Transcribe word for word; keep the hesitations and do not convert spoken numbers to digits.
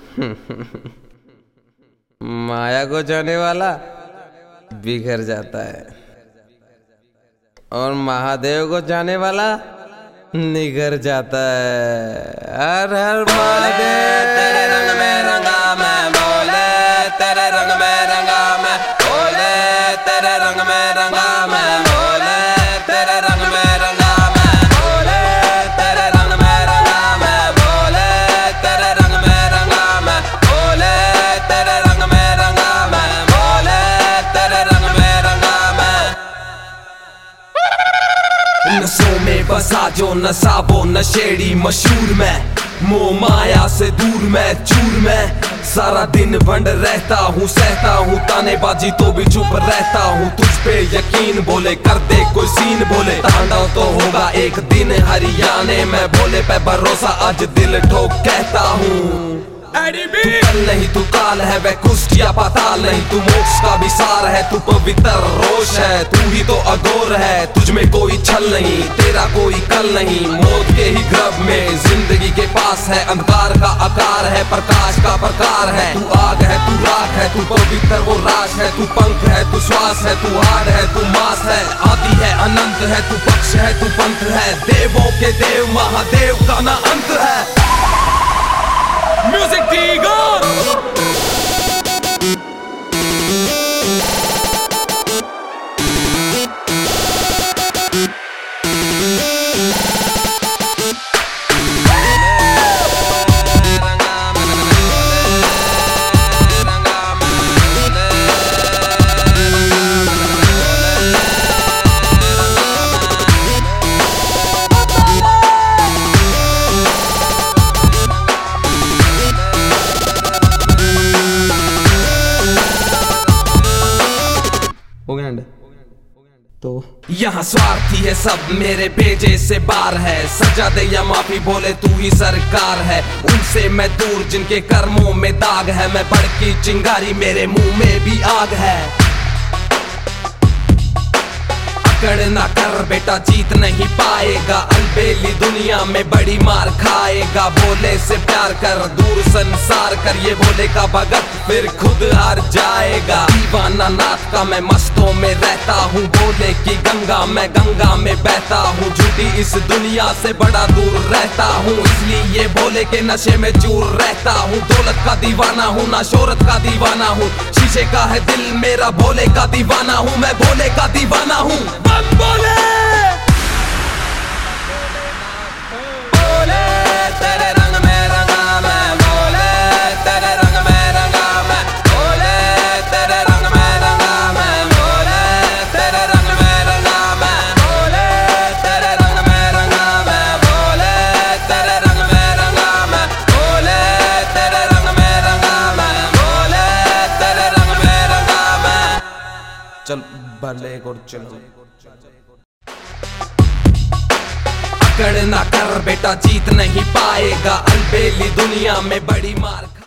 माया को जाने वाला बिखर जाता है और महादेव को जाने वाला निखर जाता है। हर हर महादेव। तेरे रंग में रंगा मैं बोले, तेरे रंग में रंगा मैं बोले, तेरे रंग में रंगा मैं बोले, तेरे रंग में रंगा मैं बोले, तेरे रंग में रंगा मैं बोले, तेरे रंग में रंगा मैं बोले, तेरे रंग में रंगा मैं बोले, तेरे रंग में रंगा मैं। नशों में बसा जो नशा वो नशेड़ी मशहूर मैं, मोह माया से दूर मैं चूर मैं, सारा दिन बंद रहता हूँ सहता हूँ तानेबाजी तो भी चुप रहता हूँ। तुझ पे यकीन बोले कर दे कोई सीन बोले, तांडव तो होगा एक दिन हरियाणे में, भोले पे भरोसा आज दिल ठोक कहता हूँ। तू कल नहीं तू काल है, वह कुष्ठ या पाताल नहीं, तू मोक्ष का विसार है, तू पवित्र रोष है, तू ही तो अघोर है, तुझ में कोई छल नहीं, तेरा कोई कल नहीं, मौत के ही गर्भ में जिंदगी के पास है, अंधकार का आकार है प्रकाश का प्रकार है, तू आग है तू राख है, तू पवित्र वो राश है, तू पंख है तू श्वास है, तू हाड है तू मास है, आदि है अनंत है, तू पक्ष है तू पंथ है, देवों के देव महादेव का ना अंत है। Music Tigo! तो यहाँ स्वार्थी है सब मेरे भेजे से बार है, सजा दे या माफी बोले तू ही सरकार है, उनसे मैं दूर जिनके कर्मों में दाग है, मैं बड़की चिंगारी मेरे मुंह में भी आग है। अकड़ ना कर बेटा जीत नहीं पाएगा, अलबेली दुनिया में बड़ी मार खाएगा, बोले से प्यार कर दूर संसार कर, ये बोले का भगत फिर खुद हार जाएगा। दीवाना नाथ का मैं मस्तों में रहता हूँ, बोले की गंगा मैं गंगा में बहता हूँ, झूठी इस दुनिया से बड़ा दूर रहता हूँ, इसलिए ये बोले के नशे में चूर रहता हूँ, दौलत का दीवाना हूँ ना शोहरत का दीवाना हूँ, शीशे का है दिल मेरा भोले का दीवाना हूँ, मैं भोले का दीवाना हूँ। बोले बोले तेरे रंग में रंगा मैं बोले, तेरे रंग में रंगा मैं बोले, तेरे रंग में रंगा मैं बोले, तेरे रंग में रंगा मैं बोले, तेरे रंग में रंगा मैं बोले, तेरे रंग में रंगा मैं बोले, तेरे रंग में रंगा मैं बोले, तेरे रंग में रंगा मैं। चल भले और चलो। अकड़ ना कर बेटा जीत नहीं पाएगा, अलबेली दुनिया में बड़ी मार